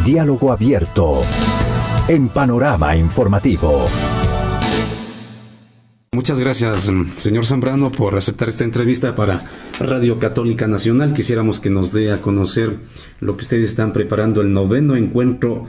Diálogo abierto en Panorama Informativo. Muchas gracias, señor Zambrano, por aceptar esta entrevista para Radio Católica Nacional. Quisiéramos que nos dé a conocer lo que ustedes están preparando, el 9º encuentro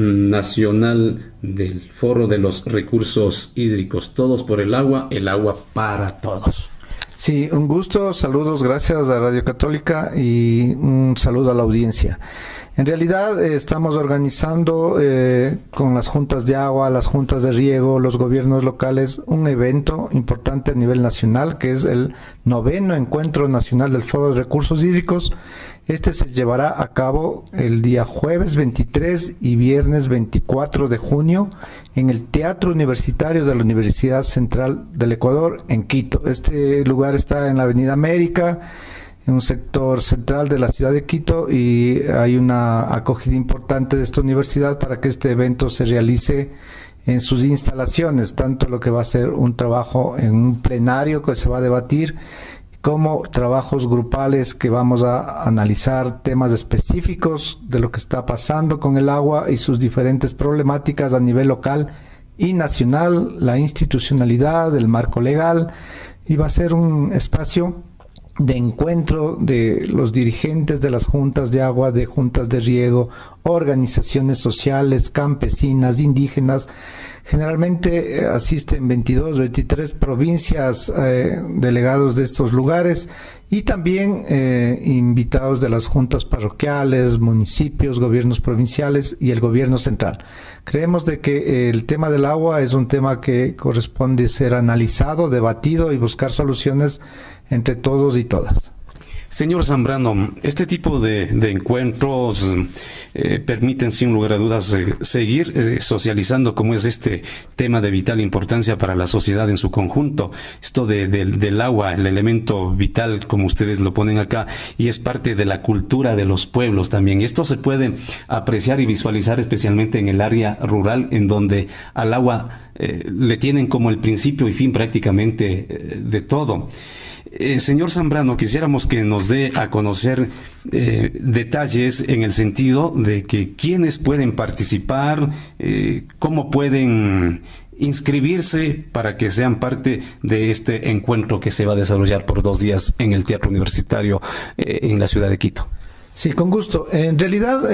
nacional del Foro de los Recursos Hídricos. Todos por el agua para todos. Sí, un gusto, saludos, gracias a Radio Católica y un saludo a la audiencia. En realidad estamos organizando con las juntas de agua, las juntas de riego, los gobiernos locales, un evento importante a nivel nacional que es el 9º Encuentro Nacional del Foro de Recursos Hídricos. Este se llevará a cabo el día jueves 23 y viernes 24 de junio en el Teatro Universitario de la Universidad Central del Ecuador en Quito. Este lugar está en la Avenida América, en un sector central de la ciudad de Quito, y hay una acogida importante de esta universidad para que este evento se realice en sus instalaciones, tanto lo que va a ser un trabajo en un plenario que se va a debatir, como trabajos grupales que vamos a analizar temas específicos de lo que está pasando con el agua y sus diferentes problemáticas a nivel local y nacional, la institucionalidad, el marco legal, y va a ser un espacio de encuentro de los dirigentes de las juntas de agua, de juntas de riego, organizaciones sociales, campesinas, indígenas. Generalmente asisten 22, 23 provincias, delegados de estos lugares, y también invitados de las juntas parroquiales, municipios, gobiernos provinciales y el gobierno central. Creemos de que el tema del agua es un tema que corresponde ser analizado, debatido y buscar soluciones entre todos y todas. Señor Zambrano, este tipo de encuentros permiten, sin lugar a dudas, seguir socializando como es este tema de vital importancia para la sociedad en su conjunto. Esto del agua, el elemento vital, como ustedes lo ponen acá, y es parte de la cultura de los pueblos también. Esto se puede apreciar y visualizar especialmente en el área rural, en donde al agua le tienen como el principio y fin prácticamente de todo. Señor Zambrano, quisiéramos que nos dé a conocer detalles en el sentido de que quiénes pueden participar, cómo pueden inscribirse para que sean parte de este encuentro que se va a desarrollar por 2 días en el Teatro Universitario en la ciudad de Quito. Sí, con gusto. En realidad,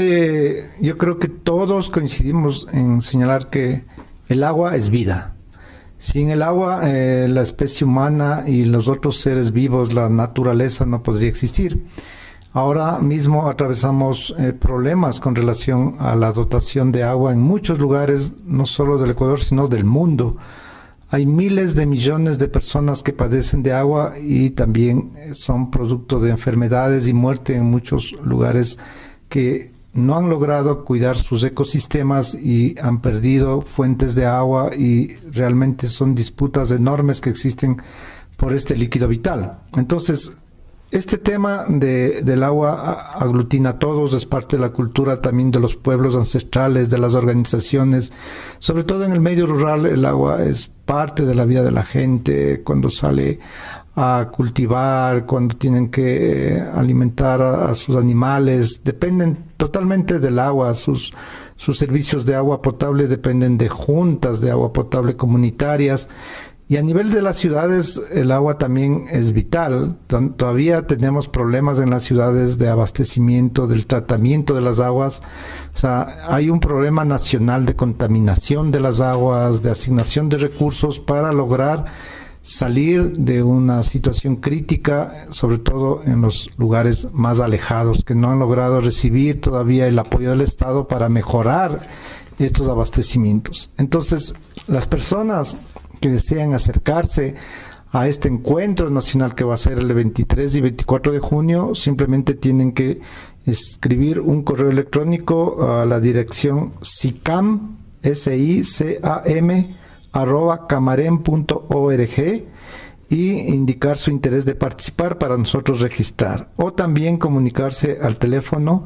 yo creo que todos coincidimos en señalar que el agua es vida. Sin el agua, la especie humana y los otros seres vivos, la naturaleza, no podría existir. Ahora mismo atravesamos problemas con relación a la dotación de agua en muchos lugares, no solo del Ecuador, sino del mundo. Hay miles de millones de personas que padecen de agua y también son producto de enfermedades y muerte en muchos lugares que no han logrado cuidar sus ecosistemas y han perdido fuentes de agua, y realmente son disputas enormes que existen por este líquido vital. Entonces, este tema del agua aglutina a todos, es parte de la cultura también de los pueblos ancestrales, de las organizaciones. Sobre todo en el medio rural, el agua es parte de la vida de la gente, cuando sale a cultivar, cuando tienen que alimentar a sus animales, dependen totalmente del agua. Sus servicios de agua potable dependen de juntas de agua potable comunitarias. Y a nivel de las ciudades, el agua también es vital. Todavía tenemos problemas en las ciudades de abastecimiento, del tratamiento de las aguas. O sea, hay un problema nacional de contaminación de las aguas, de asignación de recursos para lograr salir de una situación crítica, sobre todo en los lugares más alejados, que no han logrado recibir todavía el apoyo del Estado para mejorar estos abastecimientos. Entonces, las personas que desean acercarse a este encuentro nacional que va a ser el 23 y 24 de junio, simplemente tienen que escribir un correo electrónico a la dirección sicam, @camarem.org, y indicar su interés de participar para nosotros registrar, o también comunicarse al teléfono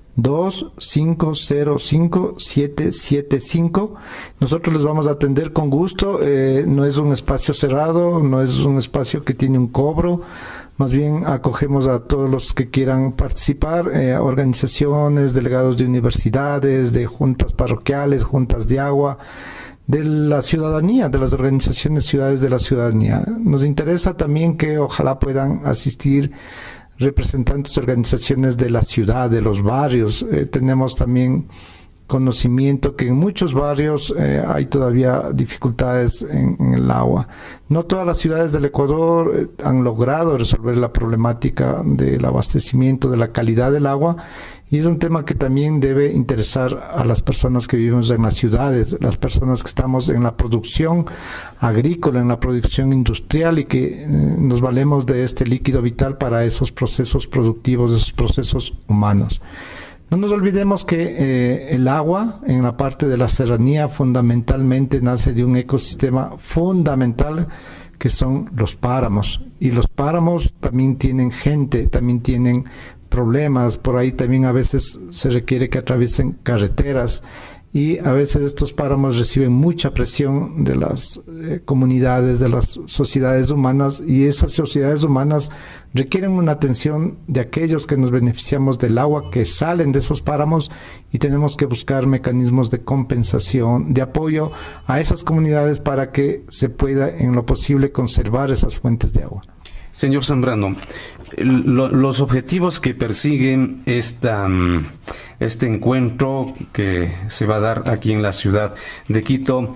2505-775. Nosotros les vamos a atender con gusto. No es un espacio cerrado, no es un espacio que tiene un cobro. Más bien acogemos a todos los que quieran participar, organizaciones, delegados de universidades, de juntas parroquiales, juntas de agua, de la ciudadanía, de las organizaciones ciudades de la ciudadanía. Nos interesa también que ojalá puedan asistir representantes de organizaciones de la ciudad, de los barrios. Tenemos también conocimiento que en muchos barrios hay todavía dificultades en el agua. No todas las ciudades del Ecuador han logrado resolver la problemática del abastecimiento, de la calidad del agua, y es un tema que también debe interesar a las personas que vivimos en las ciudades, las personas que estamos en la producción agrícola, en la producción industrial, y que nos valemos de este líquido vital para esos procesos productivos, esos procesos humanos. No nos olvidemos que el agua en la parte de la serranía fundamentalmente nace de un ecosistema fundamental que son los páramos, y los páramos también tienen gente, también tienen problemas. Por ahí también a veces se requiere que atraviesen carreteras, y a veces estos páramos reciben mucha presión de las comunidades, de las sociedades humanas, y esas sociedades humanas requieren una atención de aquellos que nos beneficiamos del agua que salen de esos páramos, y tenemos que buscar mecanismos de compensación, de apoyo a esas comunidades para que se pueda en lo posible conservar esas fuentes de agua. Señor Zambrano, los objetivos que persiguen este encuentro que se va a dar aquí en la ciudad de Quito,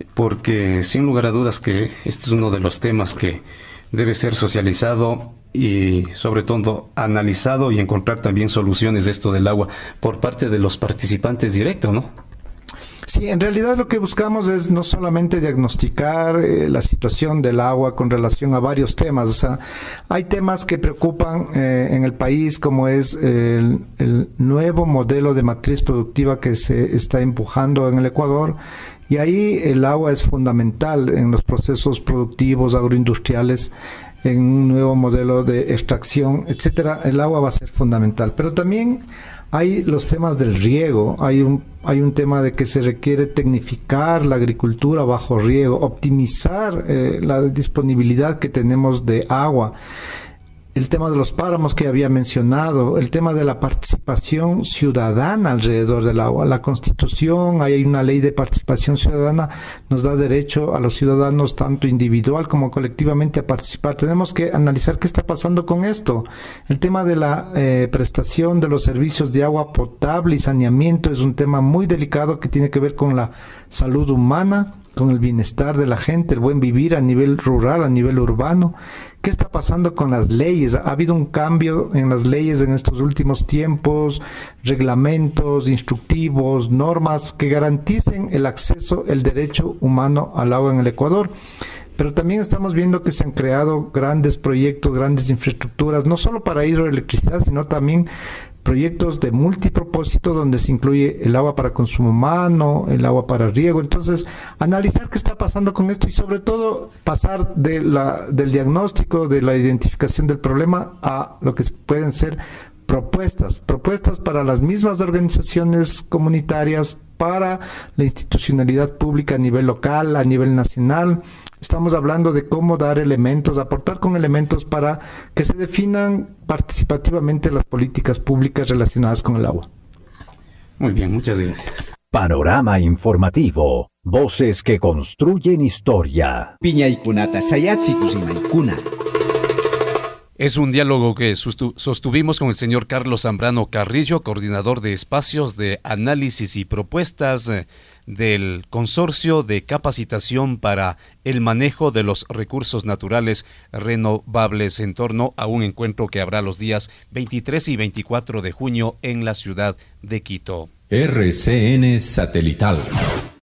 porque sin lugar a dudas que este es uno de los temas que debe ser socializado y sobre todo analizado, y encontrar también soluciones de esto del agua por parte de los participantes directos, ¿no? Sí, en realidad lo que buscamos es no solamente diagnosticar la situación del agua con relación a varios temas. O sea, hay temas que preocupan en el país, como es el nuevo modelo de matriz productiva que se está empujando en el Ecuador, y ahí el agua es fundamental en los procesos productivos agroindustriales, en un nuevo modelo de extracción, etcétera. El agua va a ser fundamental, pero también hay los temas del riego, hay un tema de que se requiere tecnificar la agricultura bajo riego, optimizar la disponibilidad que tenemos de agua. El tema de los páramos que había mencionado, el tema de la participación ciudadana alrededor del agua. La Constitución, hay una ley de participación ciudadana, nos da derecho a los ciudadanos, tanto individual como colectivamente, a participar. Tenemos que analizar qué está pasando con esto. El tema de la prestación de los servicios de agua potable y saneamiento es un tema muy delicado que tiene que ver con la salud humana, con el bienestar de la gente, el buen vivir a nivel rural, a nivel urbano. ¿Qué está pasando con las leyes? Ha habido un cambio en las leyes en estos últimos tiempos, reglamentos, instructivos, normas que garanticen el acceso, el derecho humano al agua en el Ecuador. Pero también estamos viendo que se han creado grandes proyectos, grandes infraestructuras, no solo para hidroelectricidad, sino también proyectos de multipropósito donde se incluye el agua para consumo humano, el agua para riego. Entonces, analizar qué está pasando con esto, y sobre todo pasar del diagnóstico, de la identificación del problema, a lo que pueden ser propuestas para las mismas organizaciones comunitarias, para la institucionalidad pública a nivel local, a nivel nacional. Estamos hablando de cómo dar elementos, aportar con elementos para que se definan participativamente las políticas públicas relacionadas con el agua. Muy bien, muchas gracias. Panorama informativo. Voces que construyen historia. Piñaykunata sayatsi kusinaykuna. Es un diálogo que sostuvimos con el señor Carlos Zambrano Carrillo, coordinador de espacios de análisis y propuestas del Consorcio de Capacitación para el Manejo de los Recursos Naturales Renovables, en torno a un encuentro que habrá los días 23 y 24 de junio en la ciudad de Quito. RCN Satelital.